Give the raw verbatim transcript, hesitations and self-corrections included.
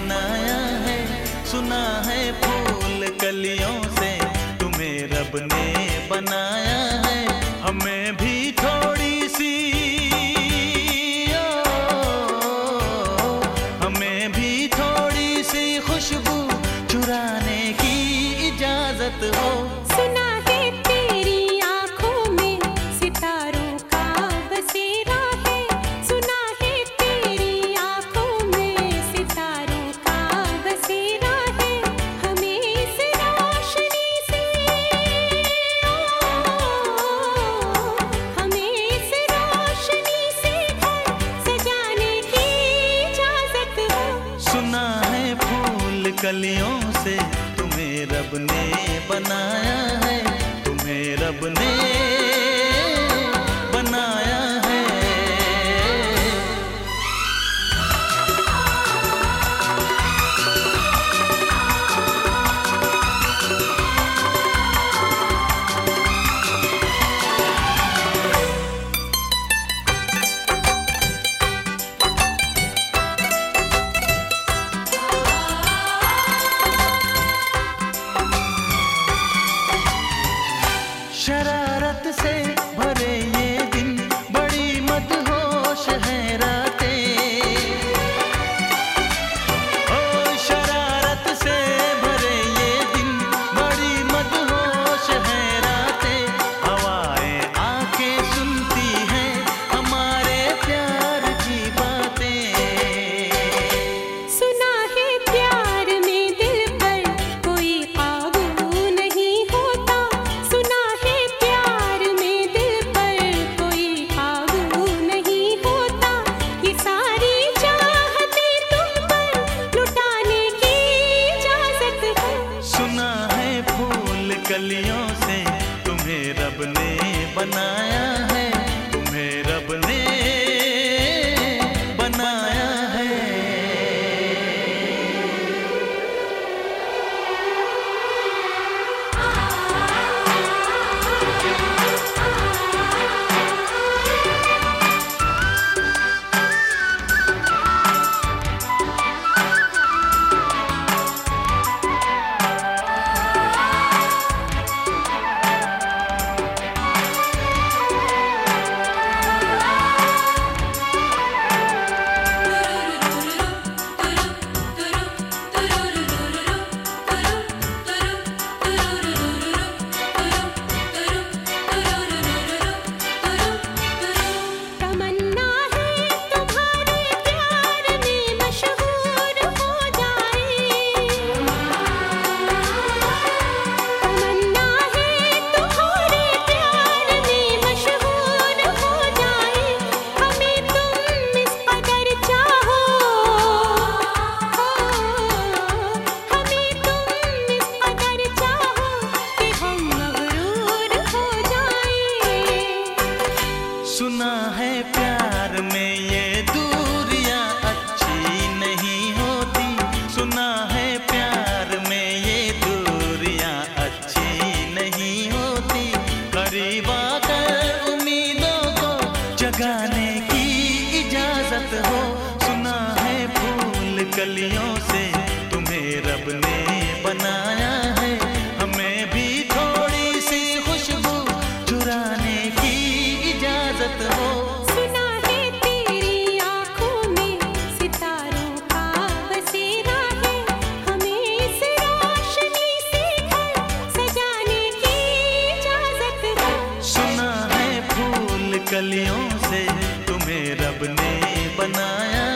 बनाया है। सुना है फूल कलियों से तुम्हें रब ने बनाया है। हमें भी थोड़ी सी ओ, हमें भी थोड़ी सी खुशबू चुराने की इजाजत हो। सुना है तेरी आंखों में सितारों का बसेरा है। सुना है तेरी आंखों में सितारों का बसेरा है। हमें इस रोशनी से हमें इस रोशनी से घर सजाने की इजाजत हो। सुना है फूल कलियों से तुम्हें रब ने बनाया है। तुम्हें रब ने बनाया है। शरारत से भरे ये दिन बड़ी मदहोश है रातें। ओ शरारत से भरे ये दिन बड़ी मदहोश है रातें। हवाएं आके सुनती हैं हमारे प्यार की बातें। सुना है प्यार में दिल पर कोई काबू नहीं होता। सुना है प्यार में दिल पर कोई काबू नहीं होता। ये सारी चाहतें तुम पर लुटाने की इजाजत है। सुना है फूल कलियों से तुम्हें रब ने बनाया है। तुम्हें रब ने बनाया है। तमन्ना है तुम्हारे प्यार में मशहूर हो जाए। तमन्ना है तुम्हारे प्यार में मशहूर हो जाए। हमें तुम इस कदर चाहो, हमें तुम इस कदर चाहो कि हम मगरूर हो जाए। सुना है प्यार में ये दूरियां अच्छी नहीं होती। सुना है प्यार में ये दूरियां अच्छी नहीं होती। करीब आकर उम्मीदों को जगाने की इजाजत हो। सुना है फूल कलियों से तुम्हें रब ने बनाया है। हमें भी थोड़ी सी खुशबू चुराने की इजाजत हो। सुना है तेरी आंखों में सितारों का बसेरा है। हमें इस रोशनी से घर सजाने की इजाजत है। सुना है फूल कलियों से तुम्हें रब ने बनाया